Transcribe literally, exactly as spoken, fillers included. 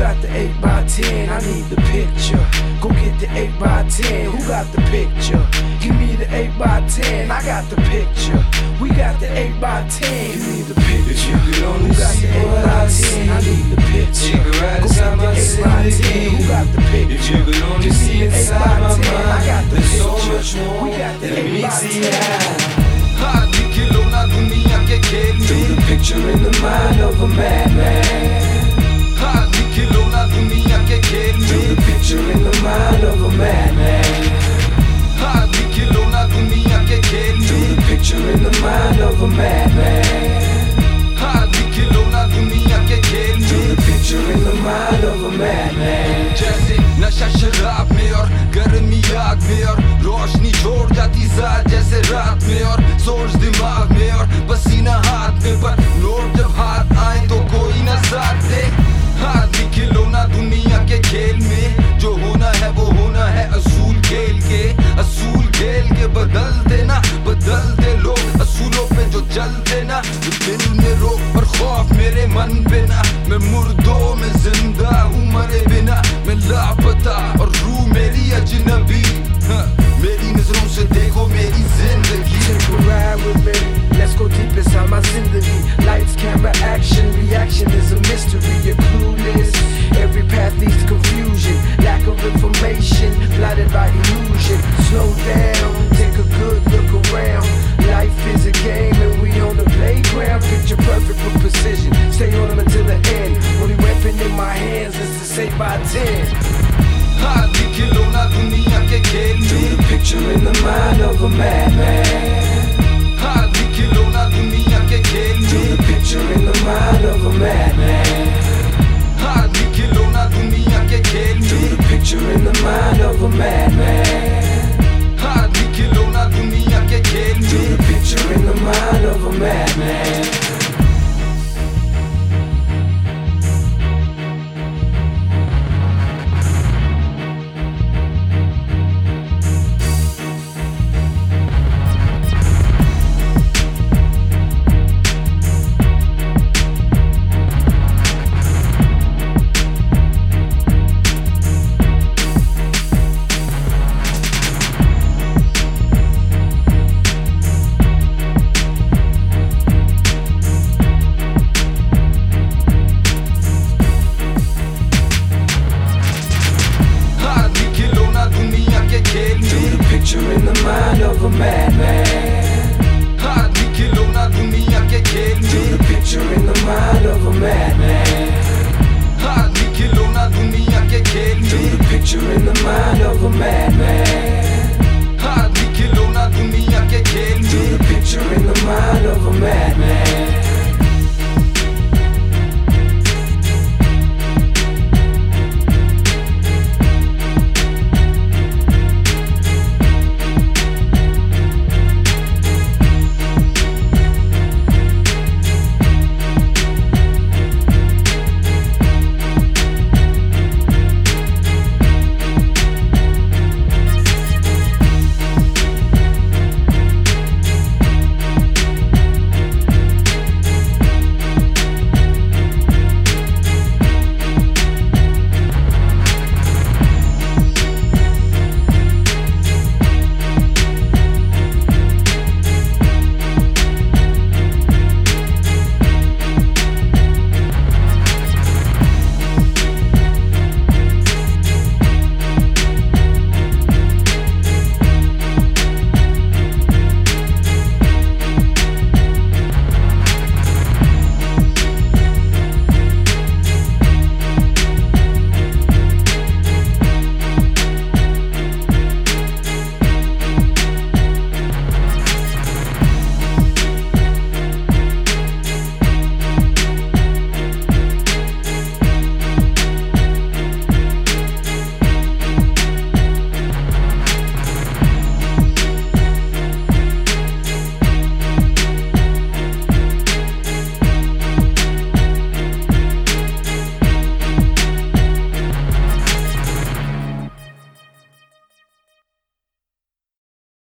got the eight by ten? I need the picture. Go get the eight by ten. Who got the picture? Give me the eight by ten. I got the picture. We got the eight by ten. Give me the picture. If you could only Who got see the what eight by I ten? see, I need the picture. you could ride Go inside get my the eight by ten. syndicate. Who got the picture? If you could only Give me see the eight inside by my ten. I got mind, the there's so picture. much more We got the than eight meets by the ten. eye. हाथ खिलौना दुनिया के खेल में Drew the picture in the mind of a madman. हाथ खिलौना दुनिया के खेल में Drew the picture in the mind of a madman. हाथ खिलौना दुनिया के खेल में Drew the picture in the mind of a madman. हाथ खिलौना दुनिया के खेल में Drew the picture in the mind of a madman. जैसे नशा शराब में और गर्मी आग में और रोशनी छोड़ जाती साथ जैसे रात में और सोच दिमाग में और पसीना हाथ में पर नोट जब हाथ आए तो कोई न साथ दे हाथ भी खिलौना दुनिया के खेल में जो होना है वो होना है असूल खेल के असूल खेल के बदल देना बदल दे लोग असूलों पे जो चलते ना दिल में रोक और खौफ मेरे मन पे ना मैं मुर्दों में जिंदा हूँ मरे बिना मैं लापता और रूह मेरी अजनबी मेरी नजरों से देखो मेरी जिंदगी Take a ride with me, let's go deep inside my zindagi. Lights, camera, action, reaction is a mystery. You're clueless, every path leads to confusion. Lack of information, blinded by illusion. Slow down, take a good look around. Life is a game and we on the playground. Picture perfect with precision, stay on them until the end. Only weapon in my hands is to say by ten. हाथ खिलौना दुनिया के खेल में Drew the picture in the mind of a madman. हाथ खिलौना दुनिया के खेल में Drew the picture in the mind of a madman. हाथ खिलौना दुनिया के खेल में Drew the picture in the mind of a madman. हाथ खिलौना दुनिया के खेल में Drew the picture in the mind of a madman. Picture in the mind of a madman. हाथ खिलौना दुनिया के खेल में Drew the picture in the mind of a madman.